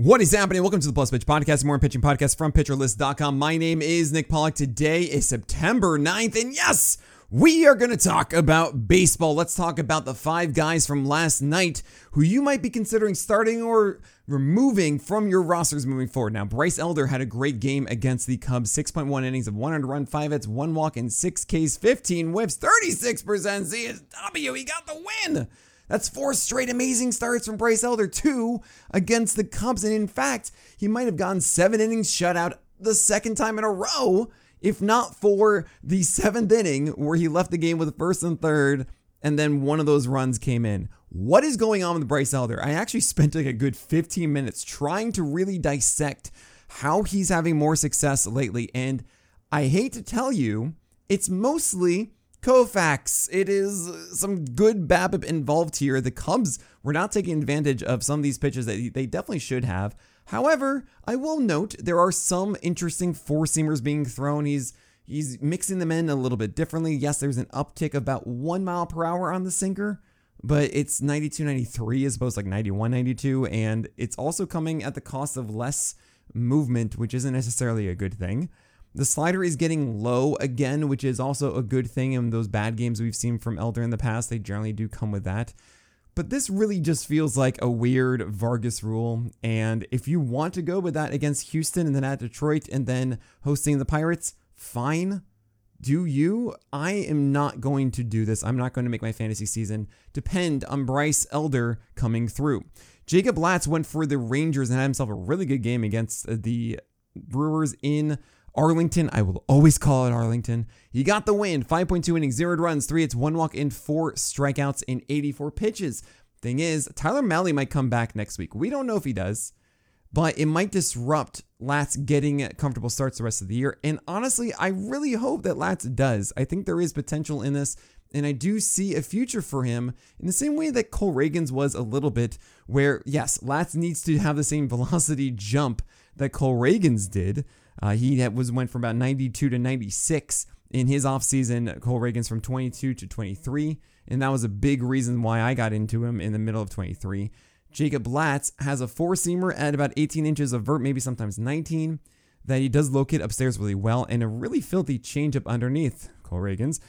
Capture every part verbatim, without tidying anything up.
What is happening? Welcome to the Plus Pitch Podcast, more pitching podcast from pitcher list dot com. My name is Nick Pollock. Today is September ninth, and yes, we are going to talk about baseball. Let's talk about the five guys from last night who you might be considering starting or removing from your rosters moving forward. Now, Bryce Elder had a great game against the Cubs. six point one innings of one earned run, five hits, one walk, and six Ks, fifteen whiffs, thirty-six percent C S W. He got the win. That's four straight amazing starts from Bryce Elder, two against the Cubs. And in fact, he might have gotten seven innings shutout the second time in a row, if not for the seventh inning where he left the game with first and third, and then one of those runs came in. What is going on with Bryce Elder? I actually spent like a good fifteen minutes trying to really dissect how he's having more success lately. And I hate to tell you, it's mostly Koufax. It is some good BABIP involved here. The Cubs were not taking advantage of some of these pitches that they definitely should have. However, I will note there are some interesting four-seamers being thrown. He's he's mixing them in a little bit differently. Yes, there's an uptick about one mile per hour on the sinker, but it's ninety-two ninety-three as opposed to like ninety-one ninety-two, and it's also coming at the cost of less movement, which isn't necessarily a good thing. The slider is getting low again, which is also a good thing. In those bad games we've seen from Elder in the past, they generally do come with that. But this really just feels like a weird Vargas rule. And if you want to go with that against Houston and then at Detroit and then hosting the Pirates, fine. Do you? I am not going to do this. I'm not going to make my fantasy season depend on Bryce Elder coming through. Jacob Latz went for the Rangers and had himself a really good game against the Brewers in Arlington. I will always call it Arlington. He got the win. five point two innings, zero runs, three hits, one walk, and four strikeouts in eighty-four pitches. Thing is, Tyler Mahle might come back next week. We don't know if he does, but it might disrupt Latz getting comfortable starts the rest of the year. And honestly, I really hope that Latz does. I think there is potential in this, and I do see a future for him in the same way that Cole Reagans was a little bit, where yes, Latz needs to have the same velocity jump that Cole Reagans did. Uh, he was went from about ninety-two to ninety-six in his offseason. Cole Reagans from twenty-two to twenty-three, and that was a big reason why I got into him in the middle of twenty-three. Jacob Latz has a four-seamer at about eighteen inches of vert, maybe sometimes nineteen, that he does locate upstairs really well, and a really filthy changeup underneath Cole Reagans.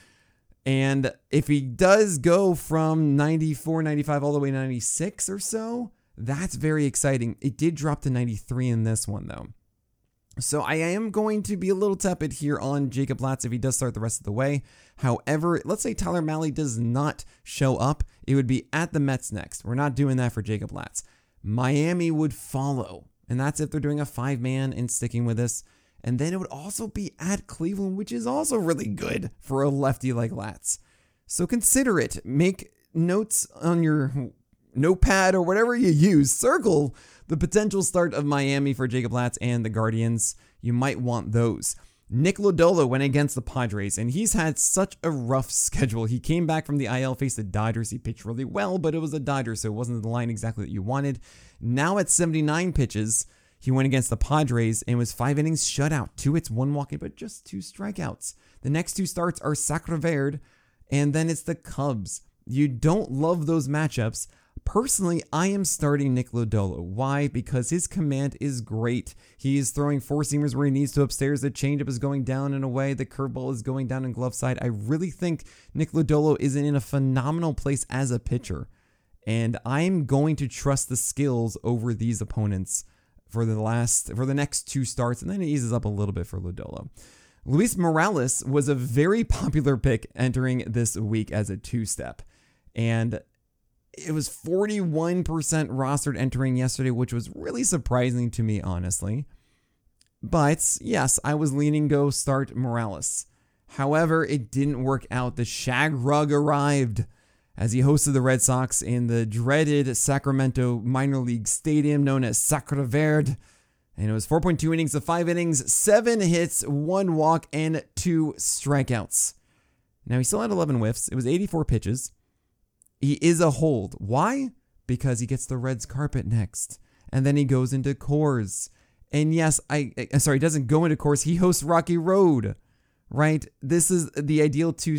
And if he does go from ninety-four, ninety-five all the way to ninety-six or so, that's very exciting. It did drop to ninety-three in this one, though. So I am going to be a little tepid here on Jacob Latz if he does start the rest of the way. However, let's say Tyler Mahle does not show up. It would be at the Mets next. We're not doing that for Jacob Latz. Miami would follow, and that's if they're doing a five-man and sticking with us. And then it would also be at Cleveland, which is also really good for a lefty like Latz. So consider it. Make notes on your notepad or whatever you use. Circle the potential start of Miami for Jacob Latz and the Guardians. You might want those. Nick Lodolo went against the Padres, and he's had such a rough schedule. He came back from the I L, faced the Dodgers. He pitched really well, but it was the Dodgers, so it wasn't the line exactly that you wanted. Now at seventy-nine pitches, he went against the Padres and was five innings shutout. Two hits, one walk, but just two strikeouts. The next two starts are Sacre Verde, and then it's the Cubs. You don't love those matchups. Personally, I am starting Nick Lodolo. Why? Because his command is great. He is throwing four-seamers where he needs to upstairs. The changeup is going down in a way. The curveball is going down in glove side. I really think Nick Lodolo is in a phenomenal place as a pitcher. And I'm going to trust the skills over these opponents for the last, for the next two starts. And then it eases up a little bit for Lodolo. Luis Morales was a very popular pick entering this week as a two-step. And it was forty-one percent rostered entering yesterday, which was really surprising to me, honestly. But yes, I was leaning go start Morales. However, it didn't work out. The shag rug arrived as he hosted the Red Sox in the dreaded Sacramento minor league stadium known as Sacre Verde. And it was four point two innings of five innings, seven hits, one walk, and two strikeouts. Now, he still had eleven whiffs. It was eighty-four pitches. He is a hold. Why? Because he gets the Reds carpet next. And then he goes into Coors. And yes, I, I sorry, he doesn't go into Coors. He hosts Rocky Road, right? This is the ideal two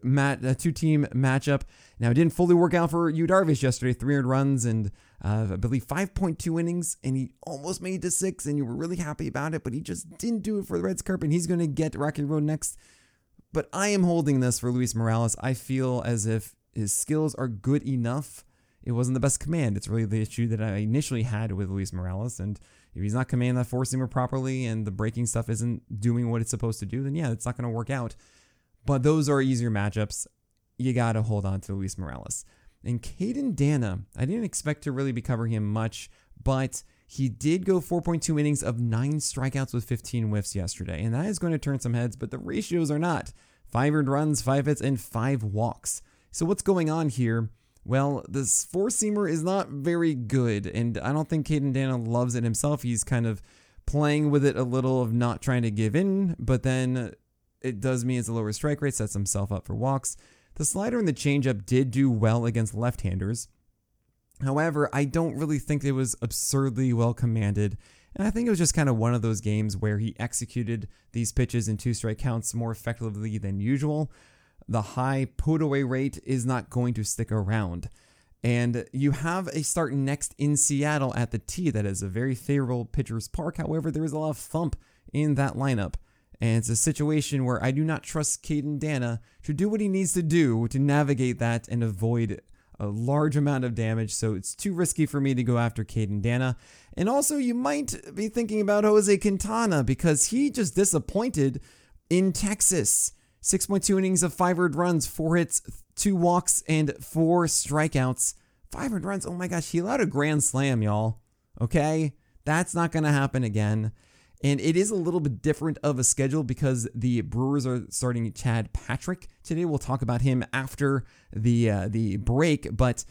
mat, a two-team matchup. Now, it didn't fully work out for Yu Darvish yesterday. three hundred runs and uh, I believe five point two innings, and he almost made it to six, and you were really happy about it, but he just didn't do it for the Reds carpet, and he's going to get Rocky Road next. But I am holding this for Luis Morales. I feel as if his skills are good enough. It wasn't the best command. It's really the issue that I initially had with Luis Morales, and if he's not commanding that four-seamer properly and the breaking stuff isn't doing what it's supposed to do, then yeah, it's not going to work out. But those are easier matchups. You got to hold on to Luis Morales. And Caden Dana, I didn't expect to really be covering him much, but he did go four point two innings of nine strikeouts with fifteen whiffs yesterday, and that is going to turn some heads, but the ratios are not. five earned runs, five hits, and five walks. So what's going on here? Well, this four-seamer is not very good, and I don't think Caden Dana loves it himself. He's kind of playing with it a little of not trying to give in, but then it does mean it's a lower strike rate, sets himself up for walks. The slider and the changeup did do well against left-handers. However, I don't really think it was absurdly well commanded, and I think it was just kind of one of those games where he executed these pitches in two-strike counts more effectively than usual. The high put-away rate is not going to stick around. And you have a start next in Seattle at the T that is a very favorable pitcher's park. However, there is a lot of thump in that lineup. And it's a situation where I do not trust Caden Dana to do what he needs to do to navigate that and avoid a large amount of damage. So it's too risky for me to go after Caden Dana. And also, you might be thinking about Jose Quintana because he just disappointed in Texas. six point two innings of five earned runs, four hits, two walks, and four strikeouts. five earned runs, oh my gosh, he allowed a grand slam, y'all. Okay? That's not going to happen again. And it is a little bit different of a schedule because the Brewers are starting Chad Patrick today. We'll talk about him after the uh, the break. But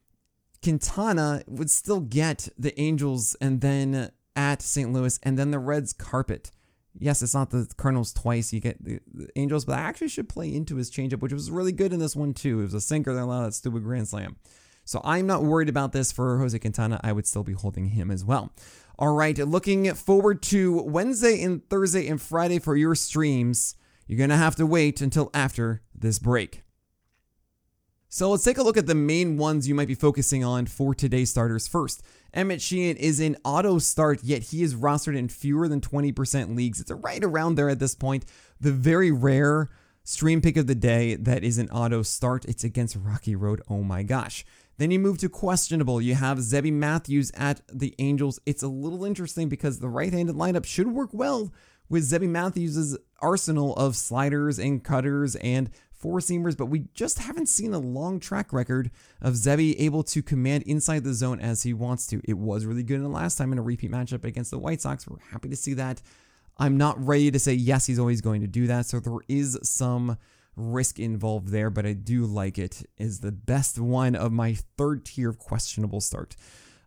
Quintana would still get the Angels and then at Saint Louis and then the Reds carpet. Yes, it's not the Cardinals twice. You get the, the Angels, but I actually should play into his changeup, which was really good in this one too. It was a sinker that allowed that stupid grand slam. So I'm not worried about this for Jose Quintana. I would still be holding him as well. All right, looking forward to Wednesday and Thursday and Friday for your streams. You're going to have to wait until after this break. So let's take a look at the main ones you might be focusing on for today's starters first. Emmett Sheehan is an auto start, yet he is rostered in fewer than twenty percent leagues. It's right around there at this point. The very rare stream pick of the day that is an auto start. It's against Rocky Road. Oh my gosh. Then you move to questionable. You have Zebby Matthews at the Angels. It's a little interesting because the right-handed lineup should work well with Zebby Matthews' arsenal of sliders and cutters and four-seamers, but we just haven't seen a long track record of Zebby able to command inside the zone as he wants to. It was really good in the last time in a repeat matchup against the White Sox. We're happy to see that. I'm not ready to say yes, he's always going to do that, so there is some risk involved there, but I do like it. Is the best one of my third tier of questionable start.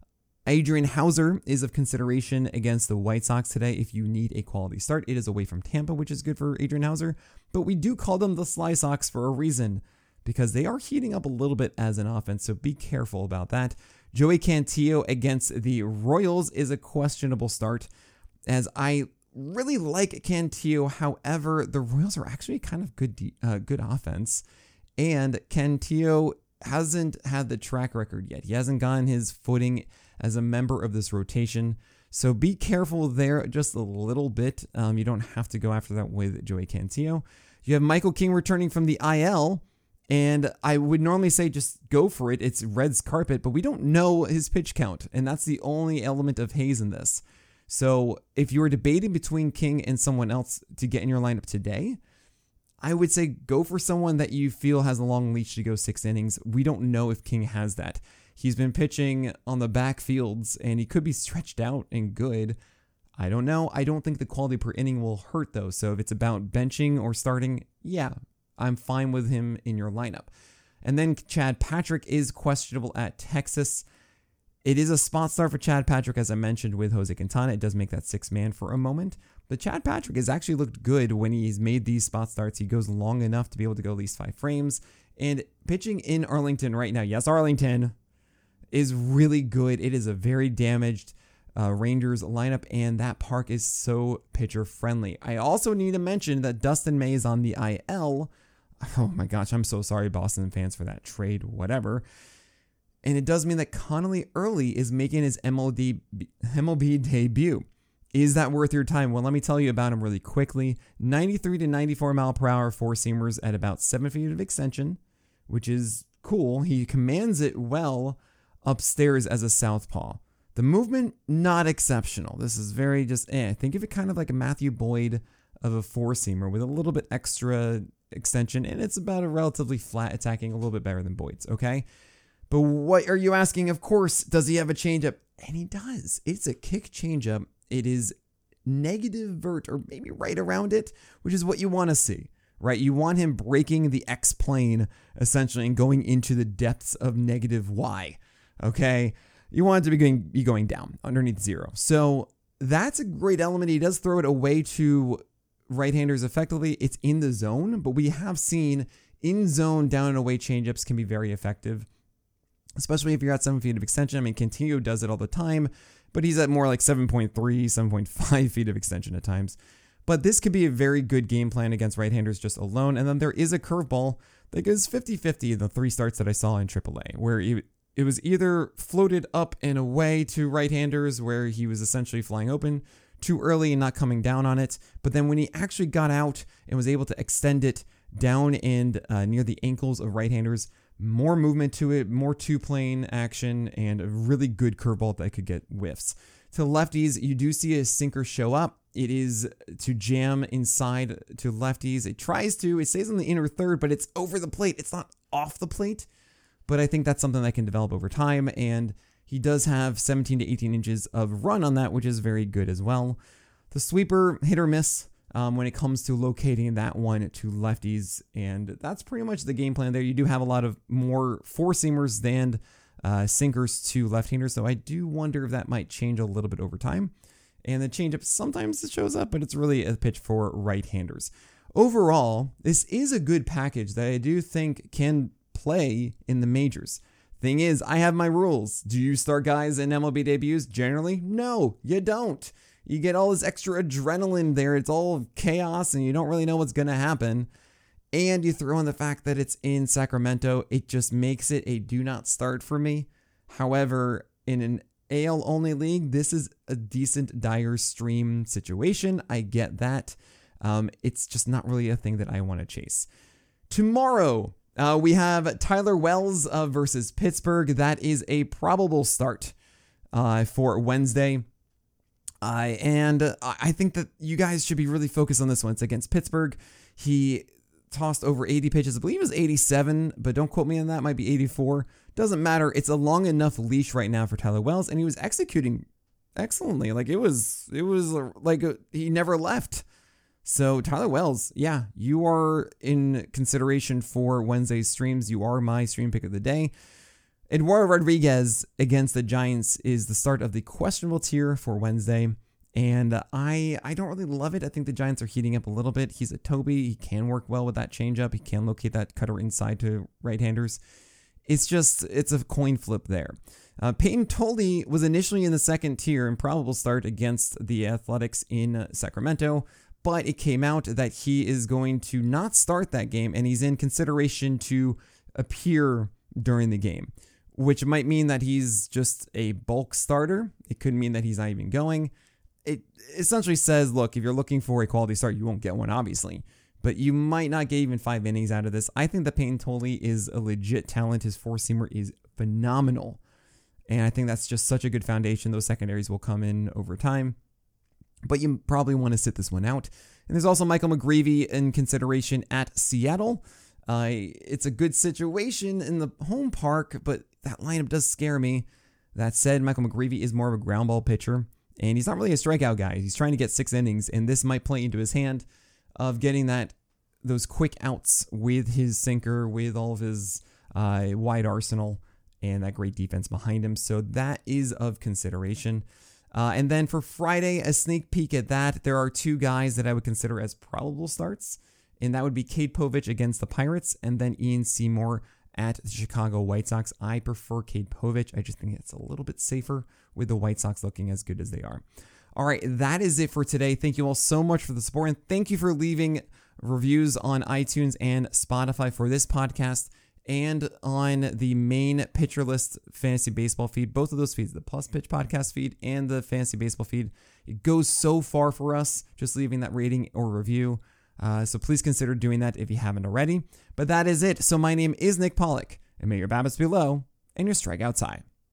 Adrian Hauser is of consideration against the White Sox today if you need a quality start. It is away from Tampa, which is good for Adrian Hauser, but we do call them the Sly Sox for a reason because they are heating up a little bit as an offense, so be careful about that. Joey Cantillo against the Royals is a questionable start as I really like Cantillo. However, the Royals are actually kind of good de- uh, good offense, and Cantillo hasn't had the track record yet. He hasn't gotten his footing as a member of this rotation, so be careful there just a little bit. Um, you don't have to go after that with Joey Cantillo. You have Michael King returning from the I L, and I would normally say just go for it. It's Reds carpet, but we don't know his pitch count, and that's the only element of haze in this. So if you were debating between King and someone else to get in your lineup today, I would say go for someone that you feel has a long leash to go six innings. We don't know if King has that. He's been pitching on the back fields, and he could be stretched out and good. I don't know. I don't think the quality per inning will hurt, though. So if it's about benching or starting, yeah, I'm fine with him in your lineup. And then Chad Patrick is questionable at Texas. It is a spot start for Chad Patrick, as I mentioned, with Jose Quintana. It does make that six man for a moment. But Chad Patrick has actually looked good when he's made these spot starts. He goes long enough to be able to go at least five frames. And pitching in Arlington right now, yes, Arlington is really good. It is a very damaged uh, Rangers lineup, and that park is so pitcher friendly. I also need to mention that Dustin May is on the I L. Oh my gosh, I'm so sorry, Boston fans, for that trade, whatever. And it does mean that Connolly Early is making his M L B, M L B debut. Is that worth your time? Well, let me tell you about him really quickly. ninety-three to ninety-four mile per hour four-seamers at about seven feet of extension, which is cool. He commands it well upstairs as a southpaw. The movement, not exceptional. This is very just, eh. Think of it kind of like a Matthew Boyd of a four-seamer with a little bit extra extension, and it's about a relatively flat attacking, a little bit better than Boyd's, okay? But what are you asking? Of course, does he have a changeup? And he does. It's a kick changeup. It is negative vert, or maybe right around it, which is what you want to see, right? You want him breaking the X plane, essentially, and going into the depths of negative Y, okay? You want it to be going, be going down underneath zero. So that's a great element. He does throw it away to right-handers effectively. It's in the zone, but we have seen in-zone down and away changeups can be very effective, especially if you're at seven feet of extension. I mean, Cantillo does it all the time, but he's at more like seven point three, seven point five feet of extension at times. But this could be a very good game plan against right-handers just alone. And then there is a curveball that goes fifty-fifty in the three starts that I saw in triple A, where it, it was either floated up and away to right-handers, where he was essentially flying open too early and not coming down on it. But then when he actually got out and was able to extend it down and uh, near the ankles of right-handers, more movement to it, more two-plane action, and a really good curveball that could get whiffs. To lefties, you do see a sinker show up. It is to jam inside to lefties. It tries to. It stays on the inner third, but it's over the plate. It's not off the plate. But I think that's something that can develop over time, and he does have seventeen to eighteen inches of run on that, which is very good as well. The sweeper, hit or miss um, when it comes to locating that one to lefties, and that's pretty much the game plan there. You do have a lot of more four-seamers than uh, sinkers to left-handers, so I do wonder if that might change a little bit over time. And the changeup, sometimes it shows up, but it's really a pitch for right-handers. Overall, this is a good package that I do think can play in the majors. Thing is, I have my rules. Do you start guys in M L B debuts? Generally, no, you don't. You get all this extra adrenaline there. It's all chaos and you don't really know what's going to happen. And you throw in the fact that it's in Sacramento. It just makes it a do not start for me. However, in an A L only league, this is a decent dire stream situation. I get that. Um, it's just not really a thing that I want to chase. Tomorrow, Uh, we have Tyler Wells uh, versus Pittsburgh. That is a probable start uh, for Wednesday. Uh, and uh, I think that you guys should be really focused on this one. It's against Pittsburgh. He tossed over eighty pitches. I believe it was eighty-seven, but don't quote me on that. It might be eighty-four. Doesn't matter. It's a long enough leash right now for Tyler Wells, and he was executing excellently. Like it was, it was like a, he never left. So Tyler Wells, yeah, you are in consideration for Wednesday's streams. You are my stream pick of the day. Eduardo Rodriguez against the Giants is the start of the questionable tier for Wednesday. And I I don't really love it. I think the Giants are heating up a little bit. He's a Toby. He can work well with that changeup. He can locate that cutter inside to right-handers. It's just, it's a coin flip there. Uh, Peyton Tolley was initially in the second tier and probable start against the Athletics in Sacramento. But it came out that he is going to not start that game, and he's in consideration to appear during the game, which might mean that he's just a bulk starter. It could mean that he's not even going. It essentially says, look, if you're looking for a quality start, you won't get one, obviously, but you might not get even five innings out of this. I think that Peyton Tolley is a legit talent. His four-seamer is phenomenal, and I think that's just such a good foundation. Those secondaries will come in over time. But you probably want to sit this one out. And there's also Michael McGreevy in consideration at Seattle. Uh, it's a good situation in the home park, but that lineup does scare me. That said, Michael McGreevy is more of a ground ball pitcher, and he's not really a strikeout guy. He's trying to get six innings, and this might play into his hand of getting that those quick outs with his sinker, with all of his uh, wide arsenal, and that great defense behind him. So that is of consideration. Uh, and then for Friday, a sneak peek at that, there are two guys that I would consider as probable starts, and that would be Cade Povich against the Pirates, and then Ian Seymour at the Chicago White Sox. I prefer Cade Povich. I just think it's a little bit safer with the White Sox looking as good as they are. All right, that is it for today. Thank you all so much for the support, and thank you for leaving reviews on iTunes and Spotify for this podcast and on the main Pitcher List Fantasy Baseball feed. Both of those feeds, the Plus Pitch podcast feed and the Fantasy Baseball feed. It goes so far for us just leaving that rating or review. Uh, so please consider doing that if you haven't already. But that is it. So my name is Nick Pollack, and may your BABIPs be low and your strikeouts high.